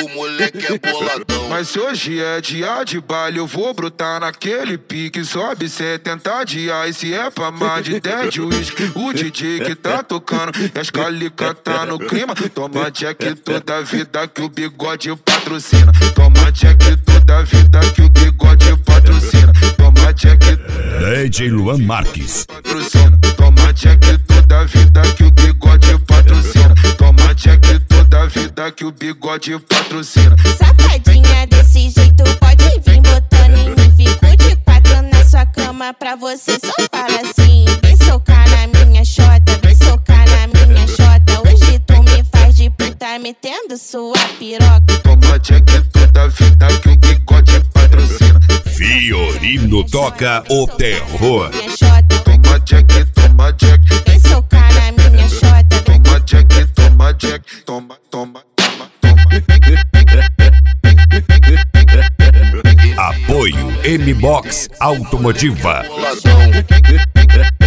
o moleque é boladão. Mas se hoje é dia de baile, eu vou brotar naquele pique. Sobe 70 dias, e se é pra mais de 10 de uísque. O DJ que tá tocando e as calica tá no clima. Toma Jack toda a vida que o bigode patrocina. Toma Jack toda a vida que o bigode patrocina. Toma Jack DJ Luan Marques. Patrocina. Toma Jack toda a vida que o bigode patrocina. Toma Jack toda a vida que o bigode patrocina. Safadinha desse jeito, pode vir botando em mim. Fico de quatro na sua cama, pra você só fala assim. Vem socar na minha xota, vem socar na minha xota. Hoje tu me faz de puta, metendo sua piroca. Toma Jack toda a vida que o bigode patrocina. Fiorino toca o terror. Minha xota, Toma Jack, toma Jack. vem socar na minha xota. Toma Jack, toma Jack. Toma, toma, toma, toma. Apoio M-Box Automotiva. Boladão.